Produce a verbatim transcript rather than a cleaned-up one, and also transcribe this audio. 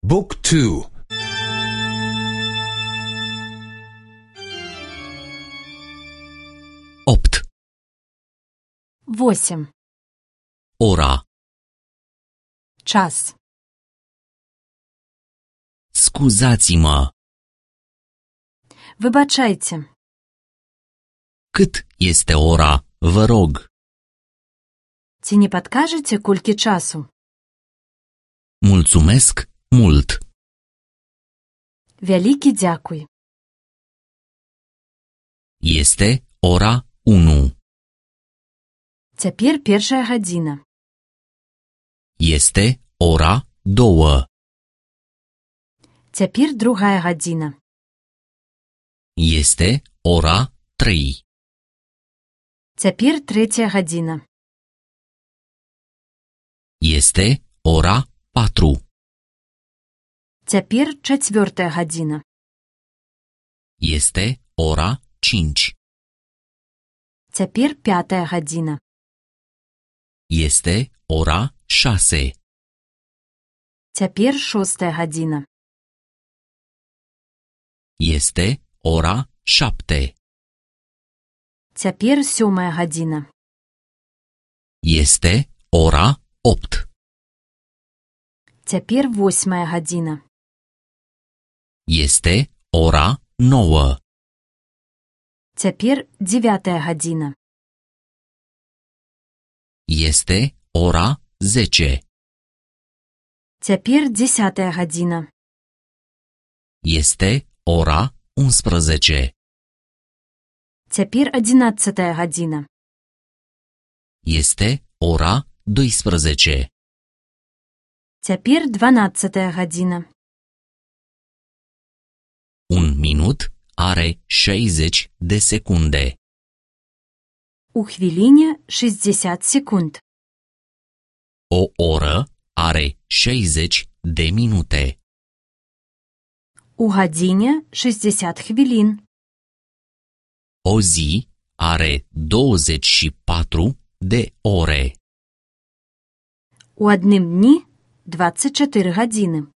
บุ๊กทู opt восемь. ora Час. Scuzați-mă. Вибачайте. Cât este ora, vă rog? Ці не падкажаце, колькі часу? Mulțumesc mult. Вялікі дзякуй. Este ora unu. Цяпер першая гадзіна. Este ora două. Цяпер другая гадзіна. Este ora trei. Цяпер трэцяя гадзіна. Este ora patru. Цяпер чацвёртая гадзіна. Este ora cinci. Цяпер пятая гадзіна. Este ora șase. Цяпер шостая гадзіна. Este ora șapte. Цяпер сёмая гадзіна. Este ora opt. Цяпер восьмая гадзіна. Este ora nouă. Цяпер дзевятая гадзіна. Este ora zece. Цяпер дзесятая гадзіна. Este ora unsprezece. Цяпер адзінаццатая гадзіна. Este ora doisprezece. Цяпер дванаццатая гадзіна. Un minut are șaizeci de secunde. У хвіліне шэсцьдзесят секунд. O oră are șaizeci de minute. У гадзіне шэсцьдзесят хвілін. O zi are douăzeci și patru de ore. У адным дні дваццаць чатыры гадзіны.